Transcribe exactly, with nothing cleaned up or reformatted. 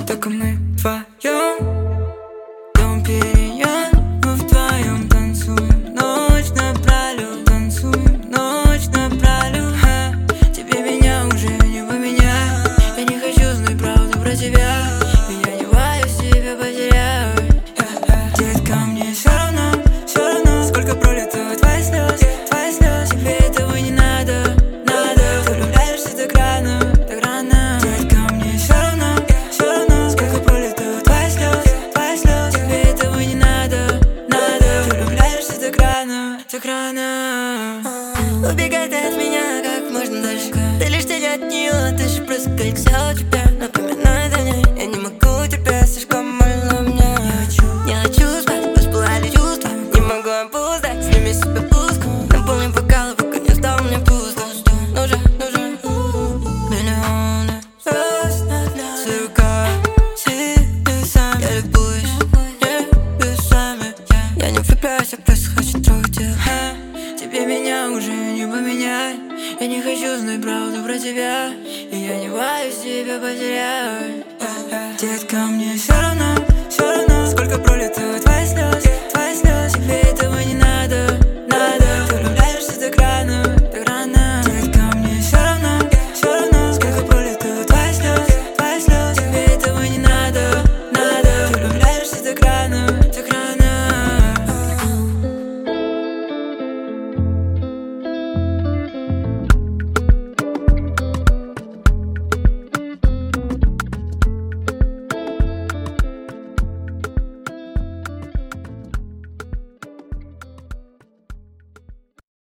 Только мы вдвоем, дом перемен, мы вдвоем танцуем ночь напролёт, танцуем ночь напролёт. Ха, тебе меня уже не поменять. Я не хочу знать правду про тебя, и я не боюсь тебя потерять. Детка, мне всё равно, всё равно, сколько пролетают твои слезы, твои слезы. Тебе этого не надо, надо. Ты влюбляешься так рано, так рано. Детка, мне всё равно, всё равно, сколько пролетают твои слезы, твои слезы. Тебе этого не надо, надо. Ты влюбляешься так рано, так рано. Убегай ты от меня как можно дальше. Ты лишь тень от нее, ты же просто колесо тебя напоминает о ней. Я не могу терпеть, слишком больно мне. Не хочу спать, воспылали чувства. Не могу опоздать, сними себе блузку. Наполни бокалы, пока не стало мне пусто. Нужен, нужен миллионы звезд, сверкают небесами. Я любуюсь небесами. Я не влюбляюсь, я просто хочу трогать тебя. Тебе меня уже не поменять. Я не хочу знать правду про тебя, и я не боюсь тебя потерять. Детка, мне всё равно, всё равно, сколько пролетают